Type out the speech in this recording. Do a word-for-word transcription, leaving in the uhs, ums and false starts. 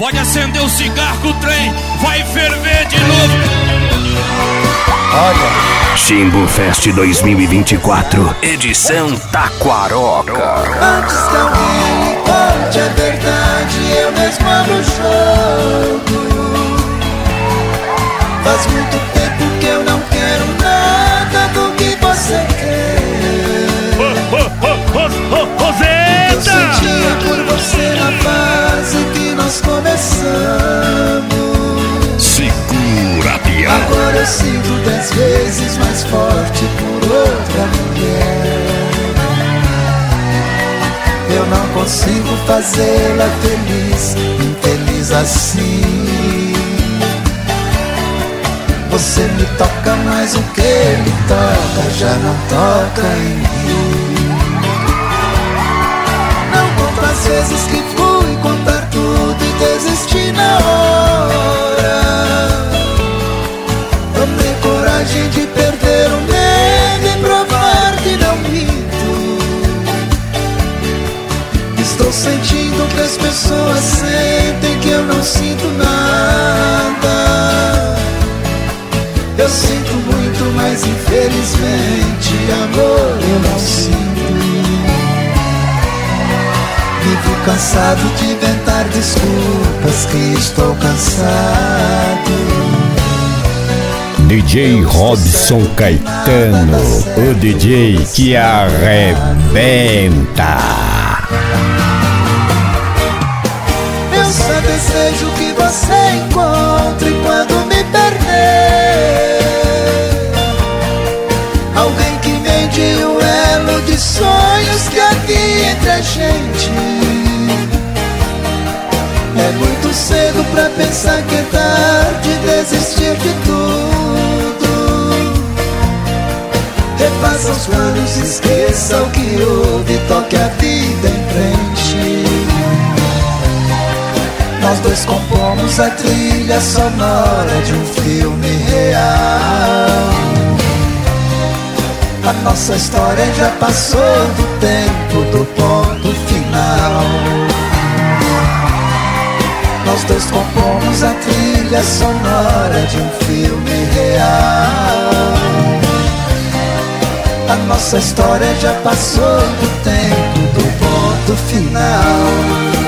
Pode acender o cigarro que o trem vai ferver de novo. Olha, Chimbo Fest dois mil e vinte e quatro, edição Taquaroca. Antes que alguém me conte a verdade, eu mesmo abro o jogo. Faz muito tempo que eu não quero nada do que você quer. Ô, ô, ô, ô, ô, Roseta! Eu sentia por você na fase que nós começamos. Segura, pião. Agora eu sinto dez vezes mais forte por outra mulher. Eu não consigo fazê-la feliz, infeliz assim. Você me toca, mas o que ele toca já não toca em mim. Não conto as vezes que fui contar tudo e desisti na hora. Tomei coragem de perder o medo e provar que não minto. Estou sentindo que as pessoas sentem que eu não sinto nada. Eu sinto muito, mas infelizmente amor eu não sinto. Vivo cansado de inventar desculpas que estou cansado. D J Robson Caetano, o D J que arrebenta. Eu só desejo que você encontre quando me perder alguém que vende o elo de sonhos que havia entre a gente. É muito cedo pra pensar que é tarde desistir de tudo. Refaça os planos, esqueça o que houve, toque a vida em frente. Nós dois compomos a trilha sonora de um filme real. A nossa história já passou do tempo do ponto final. Nós dois compomos a trilha sonora de um filme real. A nossa história já passou do tempo do ponto final.